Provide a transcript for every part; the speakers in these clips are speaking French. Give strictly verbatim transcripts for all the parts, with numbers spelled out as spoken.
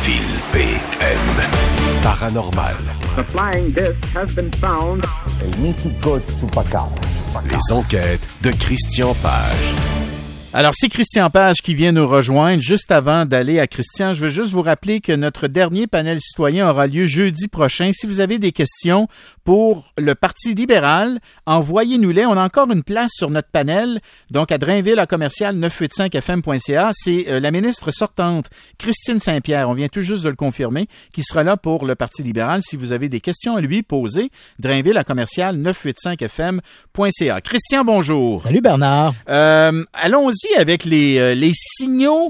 Phil P M. Paranormal. The flying disc has been found. El mítico Chupacabras. Les enquêtes de Christian Page. Alors, c'est Christian Page qui vient nous rejoindre. Juste avant d'aller à Christian, je veux juste vous rappeler que notre dernier panel citoyen aura lieu jeudi prochain. Si vous avez des questions pour le Parti libéral, envoyez-nous-les. On a encore une place sur notre panel, donc à Drainville, à commercial neuf cent quatre-vingt-cinq F M point C A. C'est euh, la ministre sortante, Christine Saint-Pierre, on vient tout juste de le confirmer, qui sera là pour le Parti libéral. Si vous avez des questions à lui poser, Drainville, à commercial neuf cent quatre-vingt-cinq F M point C A. Christian, bonjour. Salut Bernard. Euh, allons-y avec les, euh, les signaux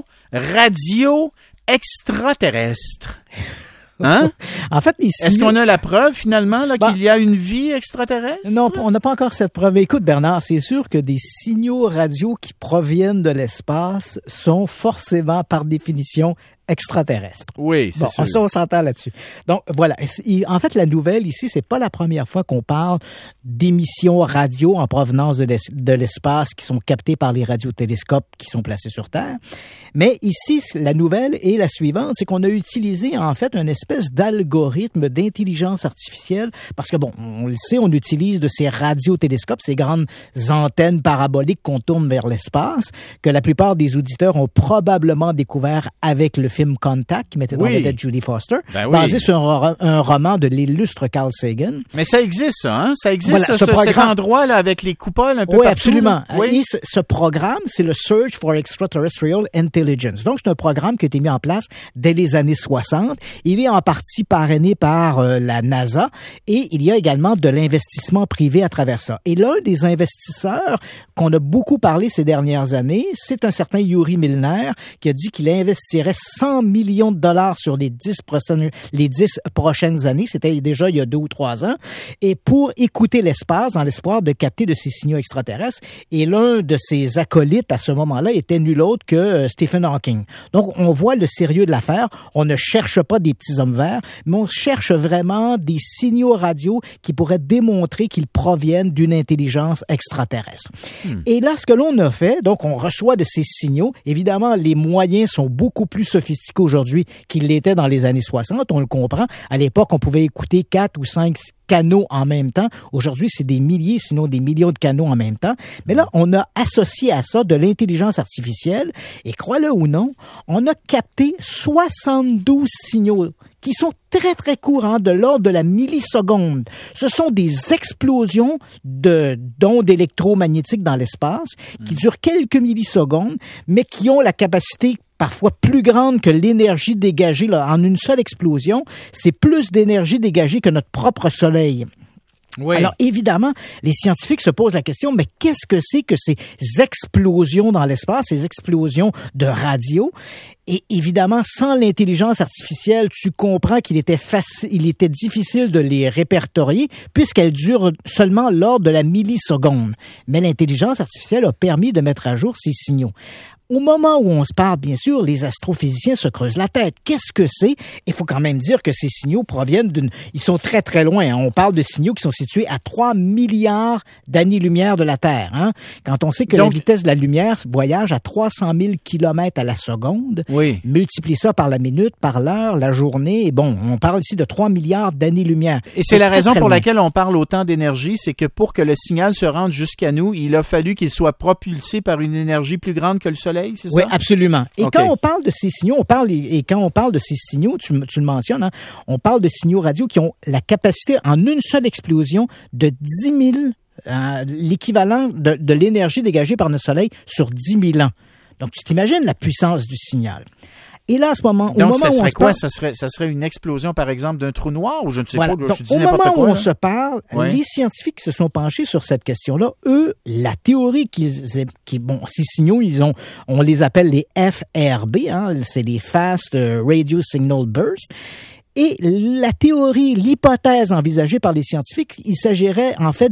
radio extraterrestres. Hein? En fait, les signaux... Est-ce qu'on a la preuve, finalement, là, bah, qu'il y a une vie extraterrestre? Non, on n'a pas encore cette preuve. Écoute, Bernard, c'est sûr que des signaux radio qui proviennent de l'espace sont forcément, par définition, extraterrestres. Oui, c'est bon, sûr. Ça, on s'entend là-dessus. Donc, voilà. En fait, la nouvelle ici, c'est pas la première fois qu'on parle d'émissions radio en provenance de l'espace qui sont captées par les radiotélescopes qui sont placés sur Terre. Mais ici, la nouvelle est la suivante, c'est qu'on a utilisé, en fait, une espèce d'algorithme d'intelligence artificielle parce que, bon, on le sait, on utilise de ces radiotélescopes, ces grandes antennes paraboliques qu'on tourne vers l'espace, que la plupart des auditeurs ont probablement découvert avec le film Contact, qui mettait dans oui. vedette Judy Foster, ben basé oui. sur un, un roman de l'illustre Carl Sagan. Mais ça existe, ça, hein? Ça existe, voilà, ce, ce ce, programme... cet endroit-là, avec les coupoles un peu oui, partout. Absolument. Oui, Et ce, ce programme, c'est le Search for Extraterrestrial Intelligence. Donc, c'est un programme qui a été mis en place dès les années soixante. Il est en partie parrainé par euh, la NASA et il y a également de l'investissement privé à travers ça. Et l'un des investisseurs qu'on a beaucoup parlé ces dernières années, c'est un certain Yuri Milner qui a dit qu'il investirait cent millions de dollars sur les dix prochaines, les dix prochaines années. C'était déjà il y a deux ou trois ans. Et pour écouter l'espace dans l'espoir de capter de ces signaux extraterrestres. Et l'un de ses acolytes à ce moment-là était nul autre que euh, Stephen Hawking. Donc, on voit le sérieux de l'affaire. On ne cherche pas des petits hommes verts, mais on cherche vraiment des signaux radio qui pourraient démontrer qu'ils proviennent d'une intelligence extraterrestre. Hmm. Et là, ce que l'on a fait, donc on reçoit de ces signaux. Évidemment, les moyens sont beaucoup plus sophistiqués aujourd'hui qu'ils l'étaient dans les années soixante. On le comprend. À l'époque, on pouvait écouter quatre ou cinq canaux en même temps. Aujourd'hui, c'est des milliers, sinon des millions de canaux en même temps. Mais là, on a associé à ça de l'intelligence artificielle et, crois-le ou non, on a capté soixante-douze signaux qui sont très, très courants, de l'ordre de la milliseconde. Ce sont des explosions de d'ondes électromagnétiques dans l'espace qui durent quelques millisecondes, mais qui ont la capacité parfois plus grande que l'énergie dégagée là, en une seule explosion. C'est plus d'énergie dégagée que notre propre Soleil. Oui. Alors, évidemment, les scientifiques se posent la question, mais qu'est-ce que c'est que ces explosions dans l'espace, ces explosions de radio? Et évidemment, sans l'intelligence artificielle, tu comprends qu'il était facile, il était difficile de les répertorier puisqu'elles durent seulement l'ordre de la milliseconde. Mais l'intelligence artificielle a permis de mettre à jour ces signaux. Au moment où on se parle, bien sûr, les astrophysiciens se creusent la tête. Qu'est-ce que c'est? Il faut quand même dire que ces signaux proviennent d'une... Ils sont très, très loin. Hein. On parle de signaux qui sont situés à trois milliards d'années-lumière de la Terre. Hein. Quand on sait que Donc, la vitesse de la lumière voyage à trois cent mille kilomètres à la seconde, oui. multiplie ça par la minute, par l'heure, la journée, et bon, on parle ici de trois milliards d'années-lumière. Et c'est, c'est la très, raison très pour loin. laquelle on parle autant d'énergie, c'est que pour que le signal se rende jusqu'à nous, il a fallu qu'il soit propulsé par une énergie plus grande que le Soleil. C'est ça? Oui, absolument. Et okay. quand on parle de ces signaux, on parle et quand on parle de ces signaux, tu, tu le mentionnes, hein, on parle de signaux radio qui ont la capacité en une seule explosion de dix mille, euh, l'équivalent de, de l'énergie dégagée par notre Soleil sur dix mille ans. Donc, tu t'imagines la puissance du signal. Et là, à ce moment, Donc, au moment ça serait où on se quoi? parle, ça serait, ça serait une explosion, par exemple, d'un trou noir ou je ne sais voilà. pas. Donc, je dis au n'importe moment quoi, où là. on se parle, ouais. les scientifiques se sont penchés sur cette question-là. Eux, la théorie qu'ils, qui, bon, ces signaux, ils ont, on les appelle les F R B, hein, c'est les Fast Radio Signal Burst. Et la théorie, l'hypothèse envisagée par les scientifiques, il s'agirait en fait des,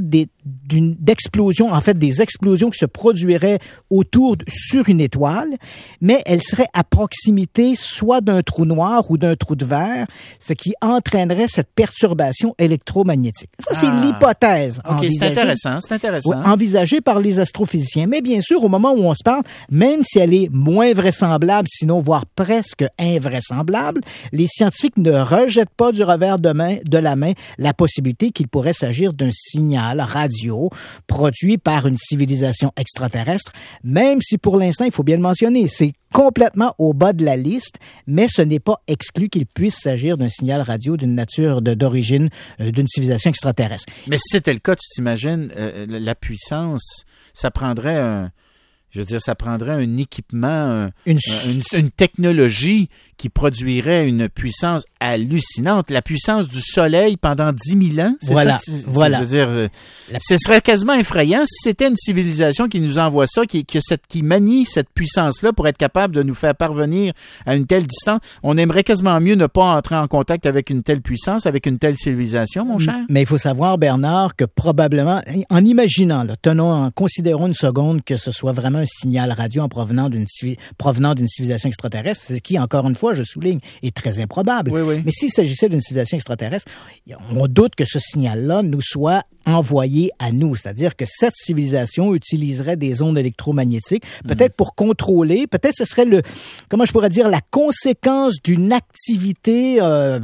d'une d'explosion, en fait des explosions qui se produiraient autour sur une étoile, mais elles seraient à proximité soit d'un trou noir ou d'un trou de verre, ce qui entraînerait cette perturbation électromagnétique. Ça, ah. c'est l'hypothèse okay, envisagée. C'est intéressant, c'est intéressant. Oui, envisagée par les astrophysiciens. Mais bien sûr, au moment où on se parle, même si elle est moins vraisemblable, sinon voire presque invraisemblable, les scientifiques ne rejettent pas du revers de, main, de la main la possibilité qu'il pourrait s'agir d'un signal radio produit par une civilisation extraterrestre, même si pour l'instant, il faut bien le mentionner, c'est complètement au bas de la liste, mais ce n'est pas exclu qu'il puisse s'agir d'un signal radio d'une nature de, d'origine euh, d'une civilisation extraterrestre. Mais si c'était le cas, tu t'imagines, euh, la puissance, ça prendrait un... Je veux dire, ça prendrait un équipement, un, une... une, une technologie qui produirait une puissance hallucinante. La puissance du Soleil pendant dix mille ans, c'est voilà, ça? C'est, voilà. Je veux dire, la... ce serait quasiment effrayant si c'était une civilisation qui nous envoie ça, qui, qui, cette, qui manie cette puissance-là pour être capable de nous faire parvenir à une telle distance. On aimerait quasiment mieux ne pas entrer en contact avec une telle puissance, avec une telle civilisation, mon cher. Mais il faut savoir, Bernard, que probablement, en imaginant, là, tenons, en considérons une seconde que ce soit vraiment un signal radio en provenant d'une, provenant d'une civilisation extraterrestre, ce qui, encore une fois, je souligne, est très improbable. Oui, oui. Mais s'il s'agissait d'une civilisation extraterrestre, on doute que ce signal-là nous soit envoyé à nous. C'est-à-dire que cette civilisation utiliserait des ondes électromagnétiques, peut-être mmh. pour contrôler, peut-être ce serait le, comment je pourrais dire, la conséquence d'une activité, euh,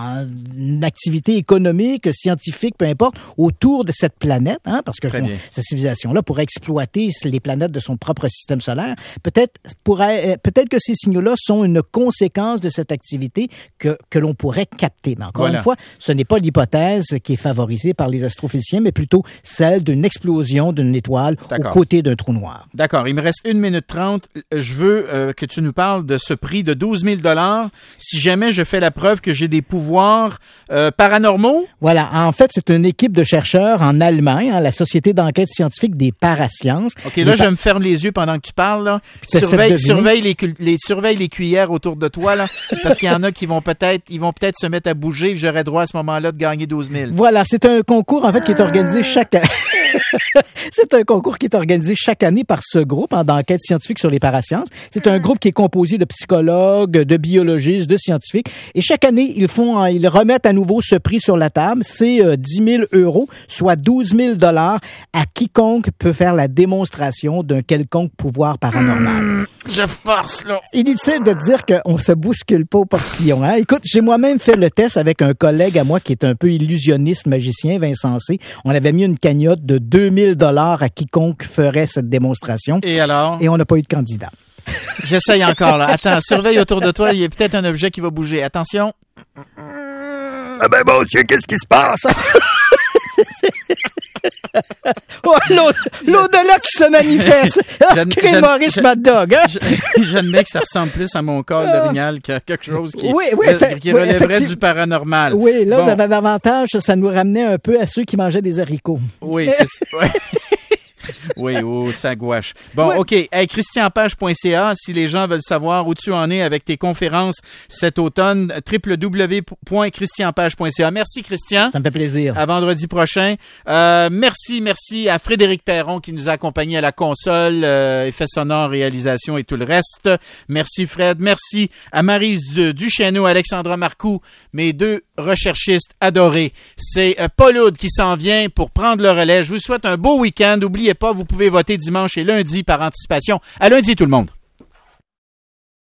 une activité économique, scientifique, peu importe, autour de cette planète, hein, parce que bon, cette civilisation-là pourrait exploiter les planètes de son propre système solaire. Peut-être pourrait, peut-être que ces signaux-là sont une conséquence de cette activité que, que l'on pourrait capter. Mais encore voilà. une fois, ce n'est pas l'hypothèse qui est favorisée par les astrophysiciens, mais plutôt celle d'une explosion d'une étoile D'accord. aux côtés d'un trou noir. D'accord. Il me reste une minute trente. Je veux euh, que tu nous parles de ce prix de douze mille dollars si jamais je fais la preuve que j'ai des pouvoirs euh, paranormaux. Voilà. En fait, c'est une équipe de chercheurs en Allemagne, hein, la Société d'enquête scientifique des parasciences. OK, là, pa- je me ferme les yeux pendant que tu parles. Là. Surveille, surveille, les, les, surveille les cuillères autour de toi, là, parce qu'il y en a qui vont peut-être ils vont peut-être se mettre à bouger et j'aurais droit à ce moment-là de gagner douze mille. Voilà. C'est un concours, en fait, qui est organisé chaque année. C'est un concours qui est organisé chaque année par ce groupe hein, d'enquête scientifique sur les parasciences. C'est un groupe qui est composé de psychologues, de biologistes, de scientifiques. Et chaque année, ils font, ils remettent à nouveau ce prix sur la table. C'est euh, dix mille euros, soit douze mille dollars à quiconque peut faire la démonstration d'un quelconque pouvoir paranormal. Mmh, je force, là. Inutile de dire qu'on se bouscule pas au portillon. Hein? Écoute, j'ai moi-même fait le test avec un collègue à moi qui est un peu illusionniste, magicien, Vincent C. On avait mis une cagnotte de deux mille dollars à quiconque ferait cette démonstration. Et alors? Et on n'a pas eu de candidat. J'essaye encore, là. Attends, surveille autour de toi, il y a peut-être un objet qui va bouger. Attention. Ah ben bon Dieu, qu'est-ce qui se passe? Oh, l'au-delà qui se manifeste. Crée Maurice Mad Dog. Hein? J'admets que ça ressemble plus à mon col d'orignal qu'à quelque chose qui, oui, oui, fait, qui relèverait oui, du paranormal. Oui, là, bon. davantage, ça nous ramenait un peu à ceux qui mangeaient des haricots. Oui, c'est ouais. Oui, oh, ça gouache. Bon, ouais. OK. Hey, christian page point c a, si les gens veulent savoir où tu en es avec tes conférences cet automne, w w w point christian page point c a. Merci, Christian. Ça me fait plaisir. À vendredi prochain. Euh, merci, merci à Frédéric Perron qui nous a accompagnés à la console, euh, effets sonores, réalisation et tout le reste. Merci, Fred. Merci à Maryse Duchesneau, Alexandra Marcoux, mes deux recherchistes adorés. C'est euh, Paul Oud qui s'en vient pour prendre le relais. Je vous souhaite un beau week-end. N'oubliez pas, vous pouvez voter dimanche et lundi par anticipation. À lundi, tout le monde.